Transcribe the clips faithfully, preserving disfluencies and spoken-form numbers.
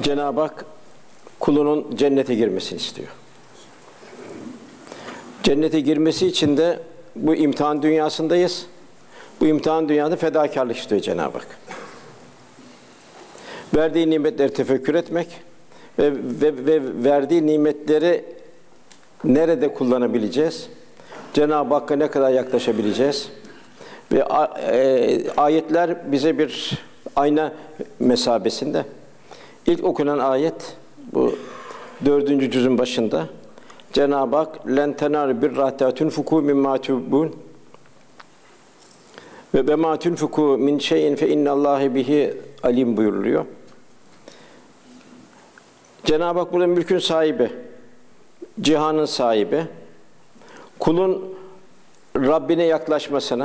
Cenab-ı Hak kulunun cennete girmesini istiyor. Cennete girmesi için de bu imtihan dünyasındayız. Bu imtihan dünyasında fedakarlık istiyor Cenab-ı Hak. Verdiği nimetleri tefekkür etmek ve, ve, ve verdiği nimetleri nerede kullanabileceğiz? Cenab-ı Hakk'a ne kadar yaklaşabileceğiz? Ve e, ayetler bize bir ayna mesabesinde. İlk okunan ayet bu dördüncü cüzün başında. Cenab-ı Hak len tenaru birra hatta tunfiku mimma tuhibbun ve bema tunfiku min şeyin fe innallahi bihi alim buyuruluyor. Cenab-ı Hak burada mülkün sahibi, cihanın sahibi, kulun Rabbine yaklaşmasına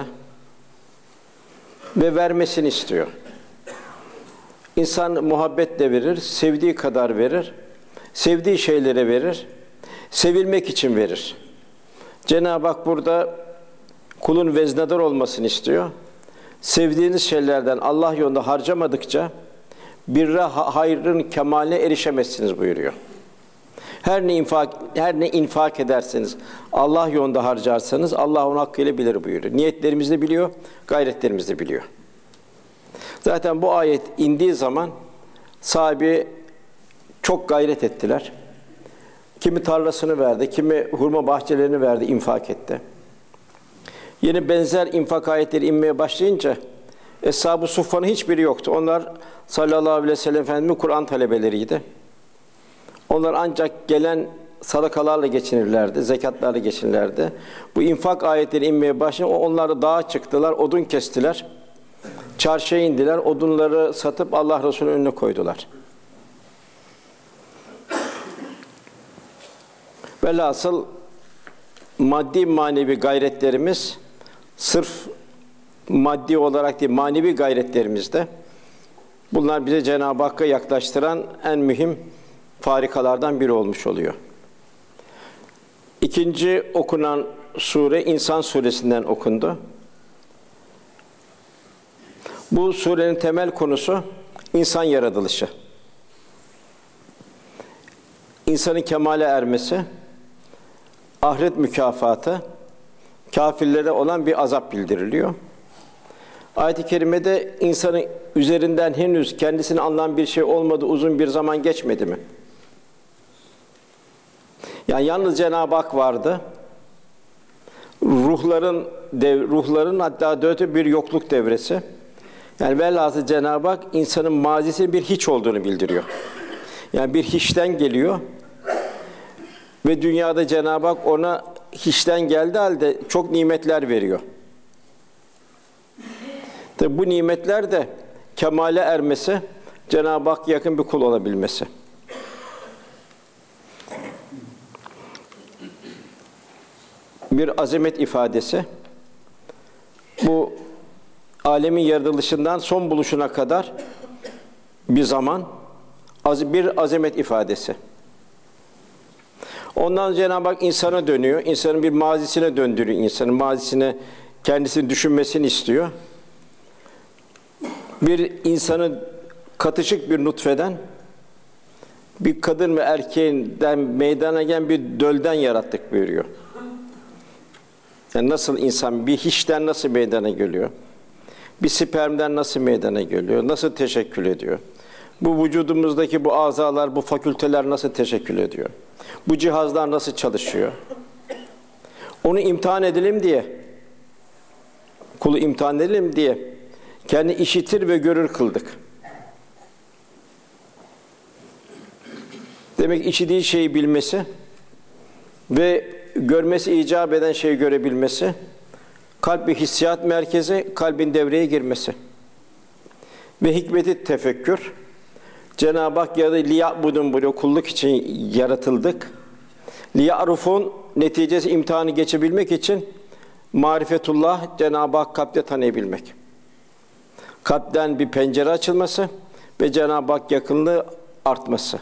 ve vermesini istiyor. İnsan muhabbetle verir, sevdiği kadar verir, sevdiği şeylere verir, sevilmek için verir. Cenab-ı Hak burada kulun veznedar olmasını istiyor. Sevdiğiniz şeylerden Allah yolunda harcamadıkça birre hayrın kemaline erişemezsiniz buyuruyor. Her ne infak her ne infak ederseniz, Allah yolunda harcarsanız Allah onu hakkıyla bilir buyuruyor. Niyetlerimizi de biliyor, gayretlerimizi de biliyor. Zaten bu ayet indiği zaman sahibi çok gayret ettiler. Kimi tarlasını verdi, kimi hurma bahçelerini verdi, infak etti. Yeni benzer infak ayetleri inmeye başlayınca Eshab-ı Suffa'nın hiçbiri yoktu. Onlar sallallahu aleyhi ve sellem Efendimiz'in Kur'an talebeleriydi. Onlar ancak gelen sadakalarla geçinirlerdi, zekatlarla geçinirlerdi. Bu infak ayetleri inmeye başlayınca onlar da dağa çıktılar, odun kestiler. Çarşıya indiler, odunları satıp Allah Resulü'nün önüne koydular. Velhasıl maddi manevi gayretlerimiz sırf maddi olarak değil, manevi gayretlerimizde bunlar bize Cenab-ı Hakk'a yaklaştıran en mühim farikalardan biri olmuş oluyor. İkinci okunan sure İnsan suresinden okundu. Bu surenin temel konusu insan yaratılışı. İnsanın kemale ermesi, ahiret mükafatı, kâfirlere olan bir azap bildiriliyor. Ayet-i kerimede insanın üzerinden henüz kendisini anlayan bir şey olmadı, uzun bir zaman geçmedi mi? Yani yalnız Cenab-ı Hak vardı. Ruhların dev, ruhların hatta dörtte bir yokluk devresi. Yani velhasıl Cenab-ı Hak insanın mazisinin bir hiç olduğunu bildiriyor. Yani bir hiçten geliyor ve dünyada Cenab-ı Hak ona hiçten geldiği halde çok nimetler veriyor. Tabi bu nimetler de kemale ermesi, Cenab-ı Hak yakın bir kul olabilmesi. Bir azamet ifadesi. Bu alemin yaratılışından son buluşuna kadar bir zaman, bir azamet ifadesi. Ondan Cenab-ı Hak insana dönüyor, insanın bir mazisine döndürüyor, insanın mazisine kendisini düşünmesini istiyor. Bir insanı katışık bir nutfeden, bir kadın ve erkeğinden meydana gelen bir dölden yarattık buyuruyor. Yani nasıl insan bir hiçten nasıl meydana geliyor? Bir spermden nasıl meydana geliyor? Nasıl teşekkül ediyor? Bu vücudumuzdaki bu azalar, bu fakülteler nasıl teşekkül ediyor? Bu cihazlar nasıl çalışıyor? Onu imtihan edelim diye, kulu imtihan edelim diye kendi işitir ve görür kıldık. Demek işitiği şeyi bilmesi ve görmesi icap eden şeyi görebilmesi, kalp bir hissiyat merkezi, kalbin devreye girmesi ve hikmeti tefekkür. Cenab-ı Hak ya da liya'budun buyuruyor, kulluk için yaratıldık. Liya'rufun neticesi imtihanı geçebilmek için marifetullah, Cenab-ı Hak kalpte tanıyabilmek. Kalpten bir pencere açılması ve Cenab-ı Hak yakınlığı artması.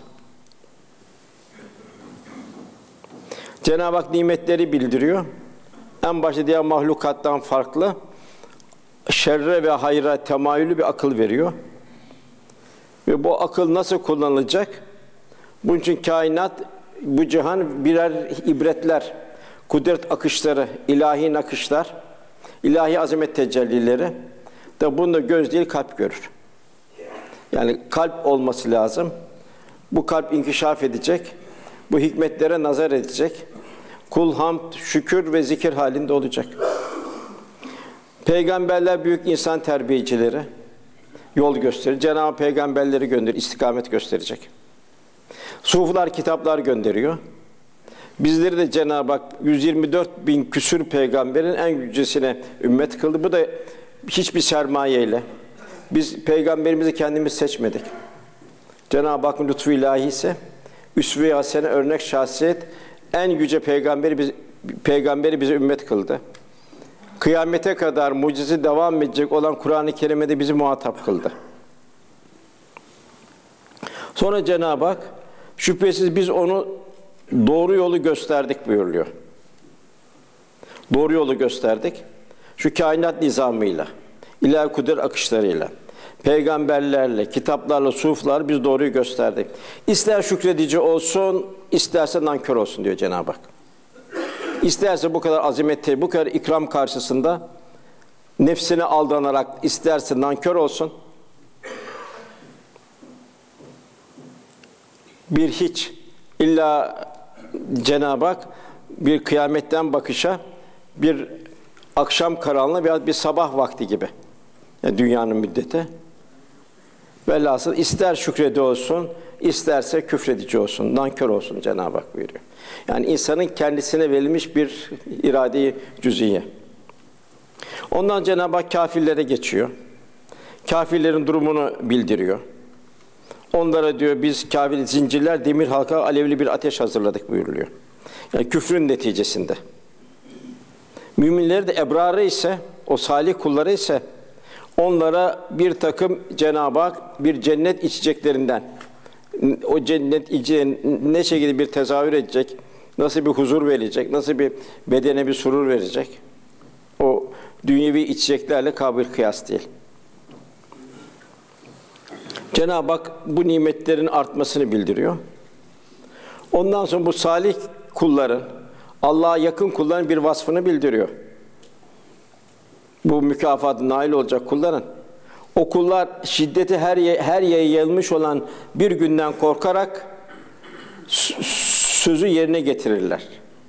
Cenab-ı Hak nimetleri bildiriyor. En başta diğer mahlukattan farklı, şerre ve hayra temayülü bir akıl veriyor. Ve bu akıl nasıl kullanılacak? Bunun için kainat, bu cihan birer ibretler, kudret akışları, ilahi nakışlar, ilahi azamet tecellileri da bunu da göz değil kalp görür. Yani kalp olması lazım. Bu kalp inkişaf edecek. Bu hikmetlere nazar edecek. Kul hamd, şükür ve zikir halinde olacak. Peygamberler büyük insan terbiyecileri, yol gösterir. Cenab-ı Peygamberleri gönder, istikamet gösterecek. Suflar kitaplar gönderiyor. Bizleri de Cenab-ı Hak yüz yirmi dört bin küsür peygamberin en yücesine ümmet kıldı. Bu da hiçbir sermayeyle. Biz peygamberimizi kendimiz seçmedik. Cenab-ı Hakk'ın lütfu ilahi ise üsve-i hasene, örnek şahsiyet, en yüce peygamberi biz, peygamberi bize ümmet kıldı. Kıyamete kadar mucize devam edecek olan Kur'an-ı Kerim'e de bizi muhatap kıldı. Sonra Cenab-ı Hak şüphesiz biz onu doğru yolu gösterdik buyuruyor. Doğru yolu gösterdik. Şu kainat nizamıyla, ilahi kudret akışlarıyla, peygamberlerle, kitaplarla, suflar biz doğruyu gösterdik. İster şükredici olsun, isterse nankör olsun diyor Cenab-ı Hak. İsterse bu kadar azamette, bu kadar ikram karşısında nefsine aldanarak isterse nankör olsun. Bir hiç, illa Cenab-ı Hak bir kıyametten bakışa, bir akşam karanlığı veya bir sabah vakti gibi. Yani dünyanın müddeti. Velhasıl ister şükredi olsun, isterse küfredici olsun, nankör olsun Cenab-ı Hak buyuruyor. Yani insanın kendisine verilmiş bir irade-i cüz'iye. Ondan Cenab-ı Hak kâfirlere geçiyor. Kâfirlerin durumunu bildiriyor. Onlara diyor biz kâfir zincirler, demir halka, alevli bir ateş hazırladık buyuruluyor. Yani küfrün neticesinde. Müminleri de ebrarı ise, o salih kulları ise onlara bir takım Cenab-ı Hak bir cennet içeceklerinden, o cennet içeceğin ne şekilde bir tezahür edecek, nasıl bir huzur verecek, nasıl bir bedene bir surur verecek, o dünyevi içeceklerle kabil kıyas değil. Cenab-ı Hak bu nimetlerin artmasını bildiriyor. Ondan sonra bu salih kulların, Allah'a yakın kulların bir vasfını bildiriyor. Bu mükafatı nail olacak kulların. O kullar şiddeti her her yere yayılmış olan bir günden korkarak sözü yerine getirirler.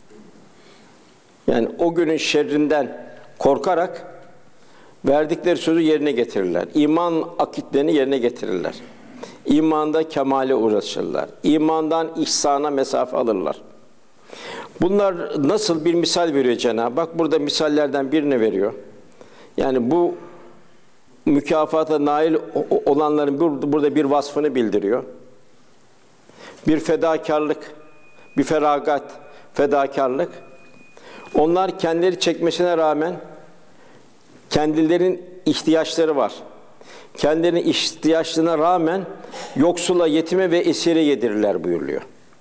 Yani o günün şerrinden korkarak verdikleri sözü yerine getirirler. İman akitlerini yerine getirirler. İmanda kemale uğraşırlar. İmandan ihsana mesafe alırlar. Bunlar nasıl bir misal veriyor Cenab-ı Hak? Burada misallerden birini veriyor. Yani bu mükafata nail olanların burada bir vasfını bildiriyor. Bir fedakarlık, bir feragat, fedakarlık. Onlar kendileri çekmesine rağmen kendilerinin ihtiyaçları var. Kendilerinin ihtiyaçlarına rağmen yoksula, yetime ve esire yedirirler buyuruluyor.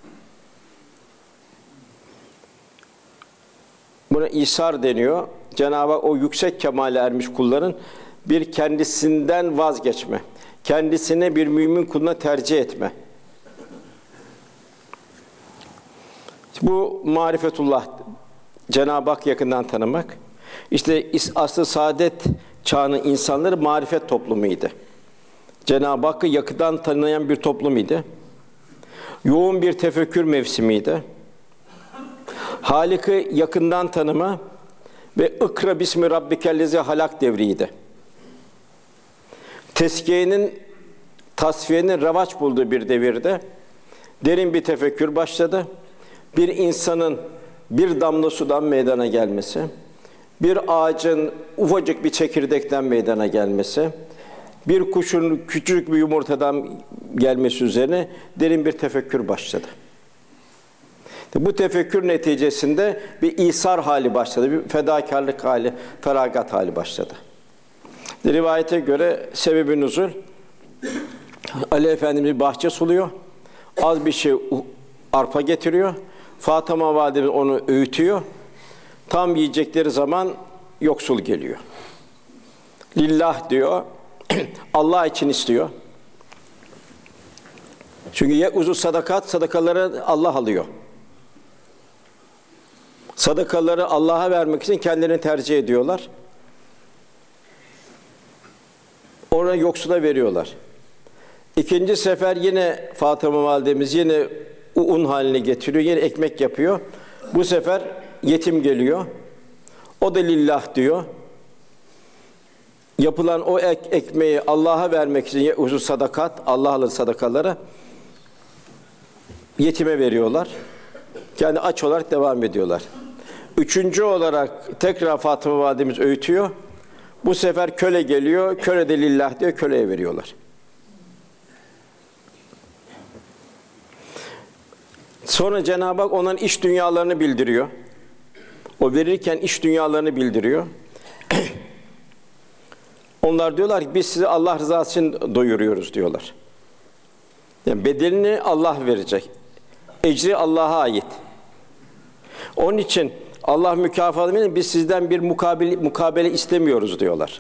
Buna İsar deniyor. Cenab-ı Hak o yüksek kemale ermiş kulların bir kendisinden vazgeçme, kendisine bir mümin kuluna tercih etme. Bu marifetullah, Cenab-ı Hak yakından tanımak. İşte aslı saadet çağının insanları marifet toplumuydu. Cenab-ı Hakk'ı yakından tanıyan bir toplumuydu. Yoğun bir tefekkür mevsimiydi. Halik'i yakından tanıma ve ikra bismi rabbikellezi halak devriydi. Teskiyenin, tasfiyenin revaç bulduğu bir devirde derin bir tefekkür başladı. Bir insanın bir damla sudan meydana gelmesi, bir ağacın ufacık bir çekirdekten meydana gelmesi, bir kuşun küçük bir yumurtadan gelmesi üzerine derin bir tefekkür başladı. Bu tefekkür neticesinde bir İsar hali başladı, bir fedakarlık hali, feragat hali başladı. Rivayete göre sebebi nüzul, Ali Efendimiz bir bahçe suluyor, az bir şey arpa getiriyor, Fatıma Validemiz onu öğütüyor, tam yiyecekleri zaman yoksul geliyor. Lillah diyor, Allah için istiyor. Çünkü ye'uzu sadakat, sadakaları Allah alıyor. Sadakaları Allah'a vermek için kendilerini tercih ediyorlar. Ona yoksula veriyorlar. İkinci sefer yine Fatıma validemiz yine un haline getiriyor, yine ekmek yapıyor. Bu sefer yetim geliyor. O da lillah diyor. Yapılan o ek, ekmeği Allah'a vermek için uzun sadakat, Allah alır sadakaları yetime veriyorlar. Yani aç olarak devam ediyorlar. Üçüncü olarak tekrar Fatıma validemiz öğütüyor. Bu sefer köle geliyor, köle de lillah diyor, köleye veriyorlar. Sonra Cenab-ı Hak onların iç dünyalarını bildiriyor. O verirken iç dünyalarını bildiriyor. Onlar diyorlar ki biz sizi Allah rızası için doyuruyoruz diyorlar. Yani bedelini Allah verecek. Ecri Allah'a ait. Onun için Allah mükafatı verir, biz sizden bir mukabele, mukabele istemiyoruz diyorlar.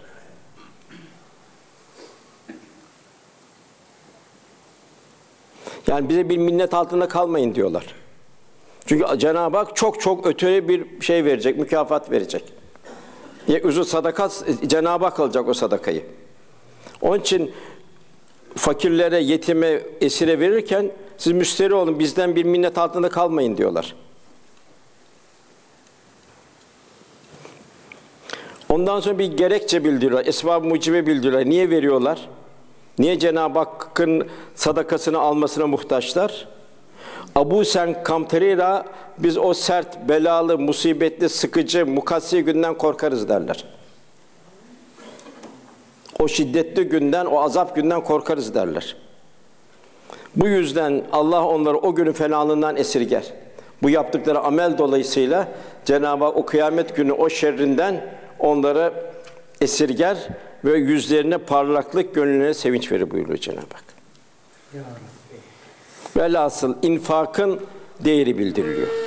Yani bize bir minnet altında kalmayın diyorlar. Çünkü Cenab-ı Hak çok çok öteye bir şey verecek, mükafat verecek. Uzun sadakat, Cenab-ı Hak alacak o sadakayı. Onun için fakirlere, yetime, esire verirken siz müşteri olun, bizden bir minnet altında kalmayın diyorlar. Ondan sonra bir gerekçe bildiriyorlar, esbab-ı mucibe bildiriyorlar. Niye veriyorlar? Niye Cenab-ı Hakk'ın sadakasını almasına muhtaçlar? Abu Sen Kamterira, biz o sert, belalı, musibetli, sıkıcı, mukassi günden korkarız derler. O şiddetli günden, o azap günden korkarız derler. Bu yüzden Allah onları o günün fenalığından esirger. Bu yaptıkları amel dolayısıyla Cenab-ı Hak o kıyamet günü o şerrinden onları esirger ve yüzlerine parlaklık, gönüllerine sevinç verir buyuruyor Cenab-ı Hak. Velhasıl infakın değeri bildiriliyor.